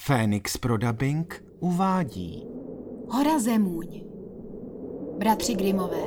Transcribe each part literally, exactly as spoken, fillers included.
Fénix pro dabing uvádí Hora Zemůň. Bratři Grimmové.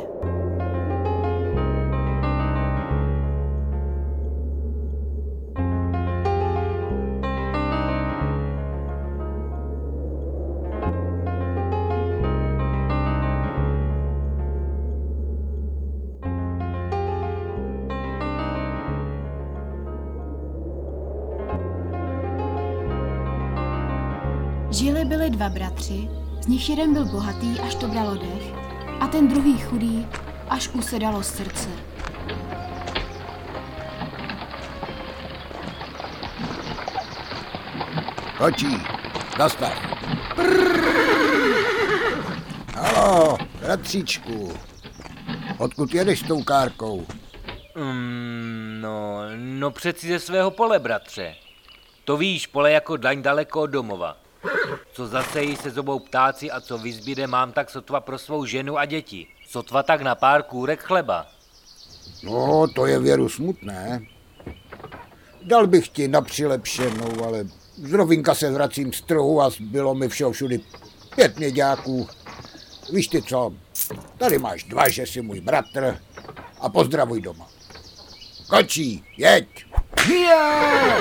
Žili byli dva bratři, z nich jeden byl bohatý, až to bralo dech, a ten druhý chudý, až usedalo srdce. Kočí, zastav. Haló, bratříčku. Odkud jedeš s tou kárkou? Mm, no, no přeci ze svého pole, bratře. To víš, pole jako daň daleko od domova. Co zasejí se zobou ptáci a co vyzbyde, mám tak sotva pro svou ženu a děti. Sotva tak na pár kůrek chleba. No, to je věru smutné. Dal bych ti na přilepšenou, ale z rovinka se vracím z trhu a bylo mi všeho všudy pět měďáků. Víš ty co, tady máš dva, že jsi můj bratr a pozdravuj doma. Kočí, jeď! Yeah!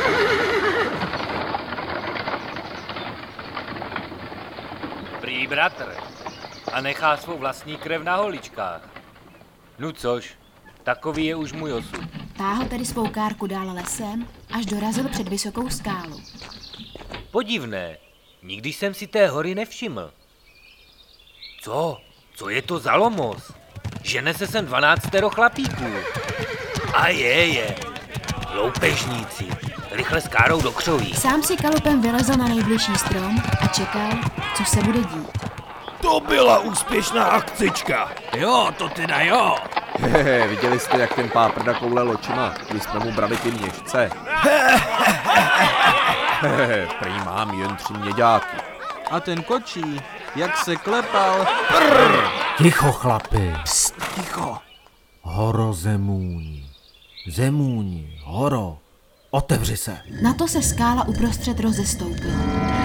Prý bratr a nechá svou vlastní krev na holičkách. No což, takový je už můj osud. Táhl tedy svou kárku dál lesem, až dorazil před vysokou skálu. Podivné, nikdy jsem si té hory nevšiml. Co? Co je to za lomos? Žene se sem dvanáctero chlapíků. A je, je. Loupežníci. Rychle s károu do křoví. Sám si kalupem vylezl na nejbližší strom a čekal, co se bude dít. To byla úspěšná akcička. Jo, to teda jo. Hehe, viděli jste, jak ten páprda koulel očima, když jsme mu brali ty měšce? Hehe, prý mám jen tři měďáky. A ten kočí, jak se klepal. Ticho, chlapi. Pst, ticho. Horo Zemůň. Zemůň, horo. Otevři se. Na to se skála uprostřed rozestoupila.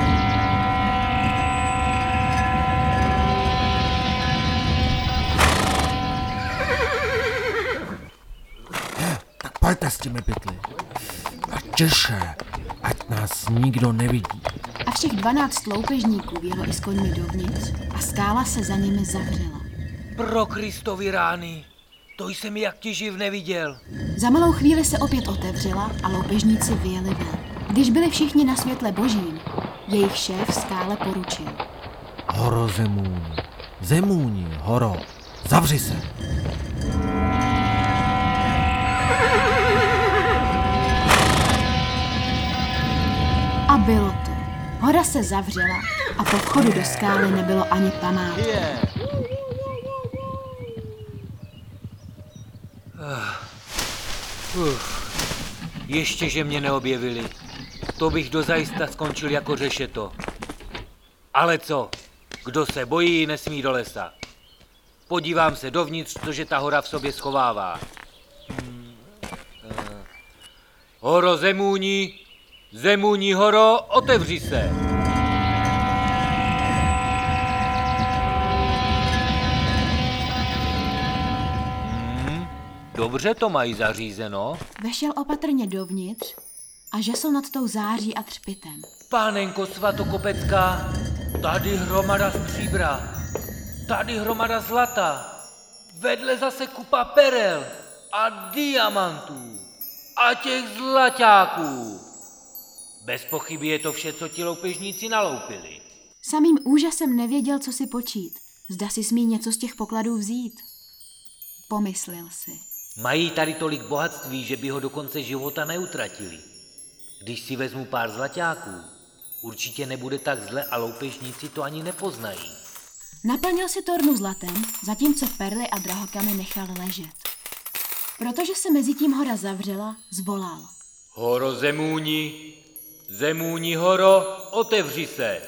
Tak pojďte s těmi pytli. A tiše, ať nás nikdo nevidí. A všech dvanáct loupežníků vjelo i s koňmi dovnitř a skála se za nimi zavřela. Pro Kristovi rány, to jsem jak ti živ neviděl. Za malou chvíli se opět otevřela a loupežníci vyjeli ven. Když byli všichni na světle božím, jejich šéf skále poručil. Horo Zemůň. Zemůň, horo. Zavři se. A bylo to. Hora se zavřela a po vchodu do skály nebylo ani památky. Yeah. Uh, uh, ještě, že mě neobjevili. To bych dozajista skončil jako řešeto. Ale co? Kdo se bojí, nesmí do lesa. Podívám se dovnitř, cože ta hora v sobě schovává. Hmm. Uh. Horo Zemůni, Zemůni horo, otevři se. Dobře to mají zařízeno. Vešel opatrně dovnitř a žesl nad tou září a třpitem. Pánenko Svatokopecká, tady hromada stříbra, tady hromada zlata, vedle zase kupa perel a diamantů a těch zlaťáků. Bez pochyby je to vše, co ti loupežníci naloupili. Samým úžasem nevěděl, co si počít. Zda si smí něco z těch pokladů vzít. Pomyslel si. Mají tady tolik bohatství, že by ho do konce života neutratili. Když si vezmu pár zlaťáků, určitě nebude tak zle a loupežníci to ani nepoznají. Naplnil si tornu zlatem, zatímco perly a drahokamy nechal ležet. Protože se mezi tím hora zavřela, zvolal. Horo Zemůni, Zemůni horo, otevři se.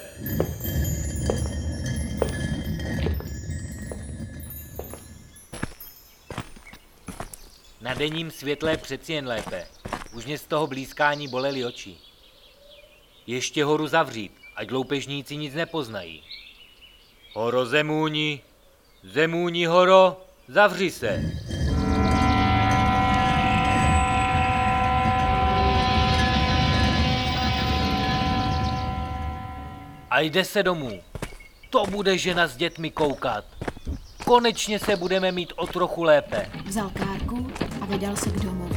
Na denním světle přeci jen lépe. Už mě z toho blízkání bolely oči. Ještě horu zavřít, ať loupežníci nic nepoznají. Horo Zemůni, Zemůni horo, zavři se. A jde se domů. To bude žena s dětmi koukat. Konečně se budeme mít o trochu lépe. Vzal kárku a vydal se k domovu.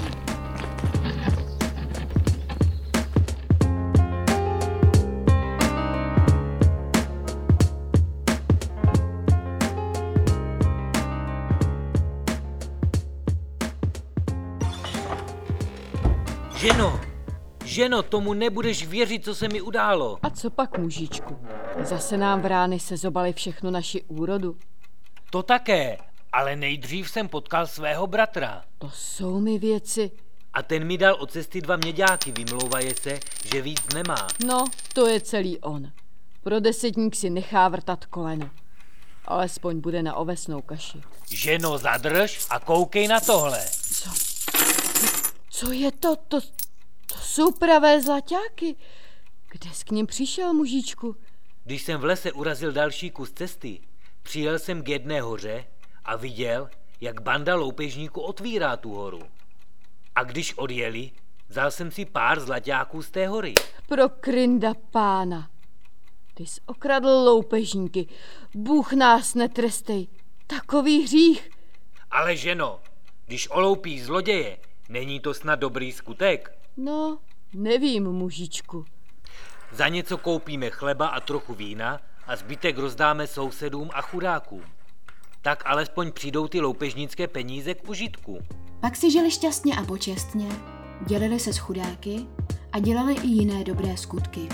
Ženo, ženo, tomu nebudeš věřit, co se mi událo. A co pak, mužičku? Zase nám v rány sezobali všechnu naši úrodu. To také, ale nejdřív jsem potkal svého bratra. To jsou mi věci. A ten mi dal od cesty dva měďáky, vymlouvaje se, že víc nemá. No, to je celý on. Pro desetník si nechá vrtat koleno. Alespoň bude na ovesnou kaši. Ženo, zadrž a koukej na tohle. Co? Co je to? To, to jsou pravé zlaťáky. Kde jsi k nim přišel, mužičku? Když jsem v lese urazil další kus cesty, přijel jsem k jedné hoře a viděl, jak banda loupežníků otvírá tu horu. A když odjeli, vzal jsem si pár zlaťáků z té hory. Pro krynda pána. Ty jsi okradl loupežníky. Bůh nás netrestej. Takový hřích. Ale ženo, když oloupíš zloděje, není to snad dobrý skutek? No, nevím, mužičku. Za něco koupíme chleba a trochu vína a zbytek rozdáme sousedům a chudákům. Tak alespoň přijdou ty loupežnické peníze k užitku. Pak si žili šťastně a počestně, dělili se s chudáky a dělali i jiné dobré skutky.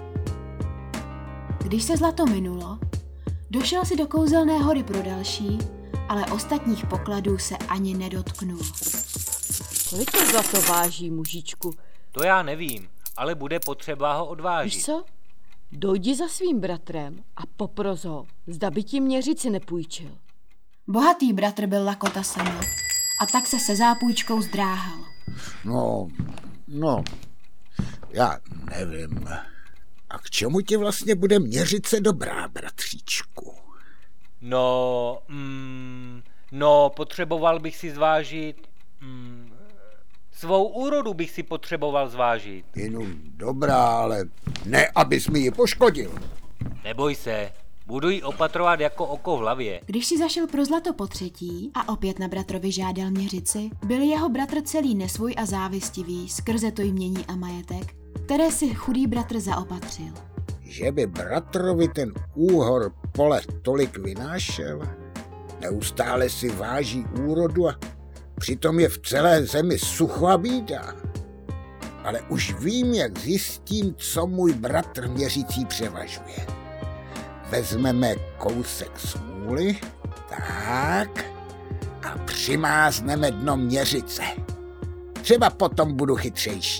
Když se zlato minulo, došel si do kouzelné hory pro další, ale ostatních pokladů se ani nedotknul. Kolik to zlato váží, mužičku? To já nevím, ale bude potřeba ho odvážit. Víš co? Dojdi za svým bratrem a popros ho, zda by ti měřici nepůjčil. Bohatý bratr byl lakota sama a tak se se zápůjčkou zdráhal. No, no, já nevím. A k čemu ti vlastně bude měřice dobrá, bratříčku? No, mm, no, potřeboval bych si zvážit... Mm, svou úrodu bych si potřeboval zvážit. Jenom dobrá, ale ne, abys mi ji poškodil. Neboj se, budu ji opatrovat jako oko v hlavě. Když si zašel pro zlato po třetí a opět na bratrovi žádal měřici, byl jeho bratr celý nesvůj a závistivý skrze to jmění a majetek, které si chudý bratr zaopatřil. Že by bratrovi ten úhor pole tolik vynášel? Neustále si váží úrodu a přitom je v celé zemi sucho a bída. Ale už vím, jak zjistím, co můj bratr měřící převažuje. Vezmeme kousek smůly, tak, a přimázneme dno měřice. Třeba potom budu chytřejší.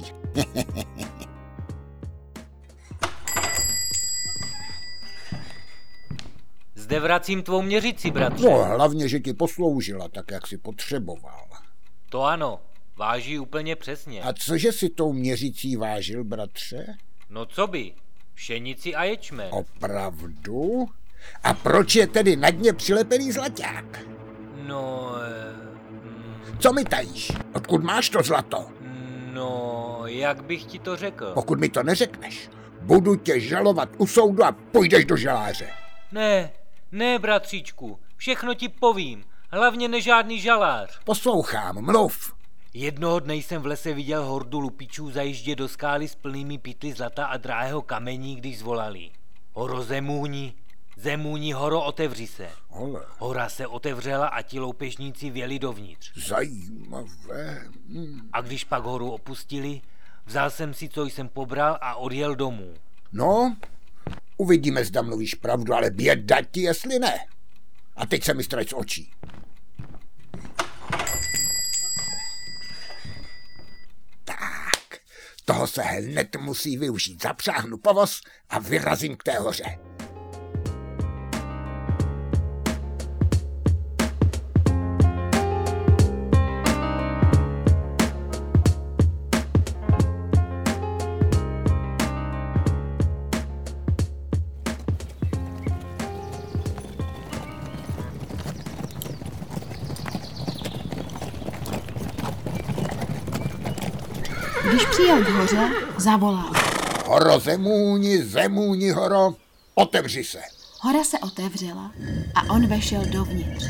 Zde vracím tvou měřici, bratře. No, hlavně, že ti posloužila tak, jak si potřeboval. To ano, váží úplně přesně. A cože si tou měřící vážil, bratře? No co by? Pšenici a ječmen. Opravdu? A proč je tedy na dně přilepený zlaťák? No... Eh, Co mi tajíš? Odkud máš to zlato? no, jak bych ti to řekl? Pokud mi to neřekneš, budu tě žalovat u soudu a půjdeš do žaláře. Ne, ne, bratříčku, všechno ti povím, hlavně nežádný žalář. Poslouchám, mluv. Jednoho dne jsem v lese viděl hordu lupičů zajíždět do skály s plnými pytly zlata a drahého kamení, když zvolali. Horo Zemůni, Zemůni horo, otevři se. Ale Hora se otevřela a ti loupežníci vjeli dovnitř. zajímavé. Hm. A když pak horu opustili, vzal jsem si, co jsem pobral a odjel domů. No, uvidíme, zda mluvíš pravdu, ale běda ti, jestli ne. A teď se mi strať z očí. Tak, toho se hned musí využít. Zapřáhnu povoz a vyrazím k té hoře. Když přijel k hoře, zavolal. Horo Zemůni, Zemůni horo, otevři se. Hora se otevřela a on vešel dovnitř.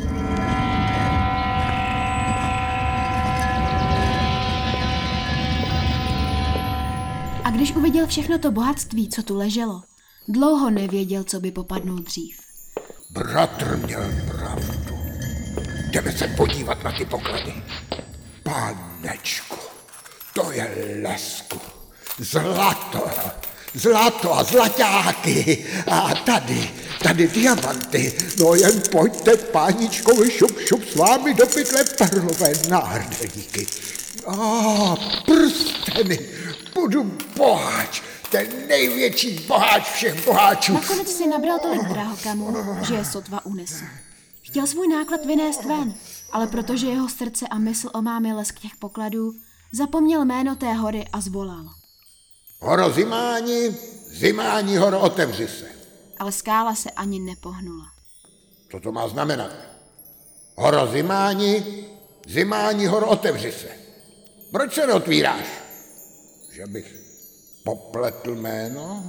A když uviděl všechno to bohatství, co tu leželo, dlouho nevěděl, co by popadnul dřív. Bratr měl pravdu. Jdeme se podívat na ty poklady. Panečku, to je lesku. Zlato, zlato a zlaťáky. A tady, tady diamanty. No jen pojďte, páničkovi, šup, šup, s vámi do pytle perlové náhrdelníky. A prsteny, budu boháč, ten největší boháč všech boháčů. Nakonec si nabral tolik drahokamů, že je sotva unesl. Chtěl svůj náklad vynést ven, ale protože jeho srdce a mysl omámy lesk těch pokladů, zapomněl jméno té hory a zvolal. Horo Zimáni, Zimáni horo, otevři se. Ale skála se ani nepohnula. Co to má znamenat? Horo Zimáni, Zimáni horo, otevři se. Proč se neotvíráš? Že bych popletl jméno?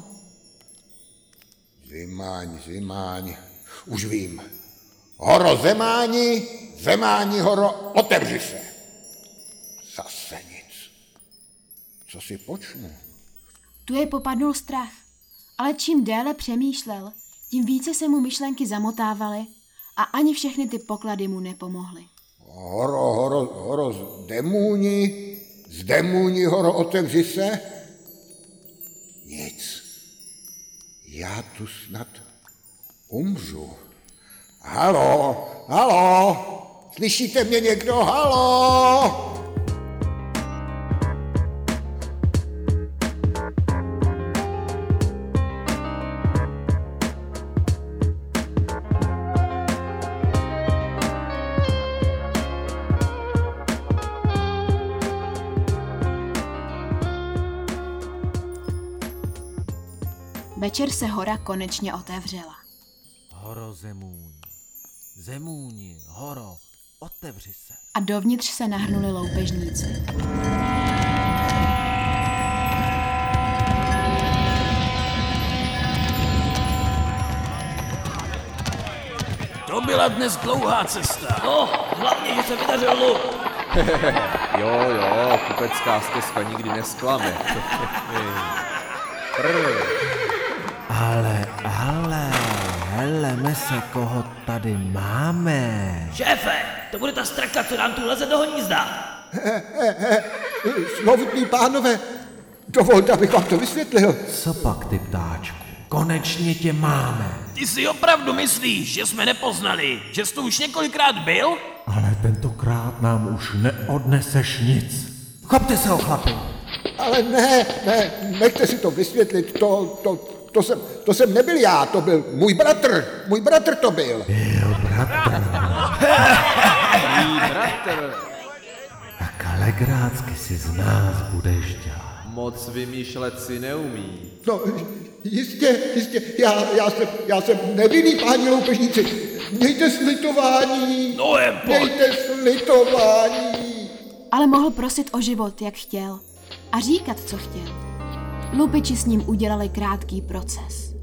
Zimáň, Zimáň, už vím. Horo Zemáni, Zemáni horo, otevři se. Zase nic. Co si počnu? Tu jej popadnul strach, ale čím déle přemýšlel, tím více se mu myšlenky zamotávaly a ani všechny ty poklady mu nepomohly. Horo, horo, horo, z demůni, z demůni horo, otevři se. Nic. Já tu snad umřu. Halo, halo, slyšíte mě někdo, halo? Večer se hora konečně otevřela. Horo Zemůni, Zemůni, horo, otevři se. A dovnitř se nahrnuli loupežníci. To byla dnes dlouhá cesta. No, hlavně, že se vydařil luk. Jo, jo, kupecká stezka nikdy nesklame. Ale, ale, heleme se, koho tady máme. Šéfe, to bude ta straka, co nám tu leze do hnízda. Slovutní pánové, dovolte, abych vám to vysvětlil. Co pak, ty ptáčku? Konečně tě máme. Ty si opravdu myslíš, že jsme nepoznali, že jsi tu už několikrát byl? Ale tentokrát nám už neodneseš nic. Chopte se ho, chlapi. Ale ne, ne, nechte si to vysvětlit, to, to, to, jsem, to jsem nebyl já, to byl můj bratr, můj bratr to byl. Jo, bratr. Jí, bratr. Tak alegrácky si z nás budeš dělat. Moc vymýšlet si neumí. No, jistě, jistě, já, já, jsem, já jsem nevinný, páni loupežníci, mějte slitování, No jen pojď. mějte slitování. Ale mohl prosit o život, jak chtěl, a říkat, co chtěl. Lupiči s ním udělali krátký proces.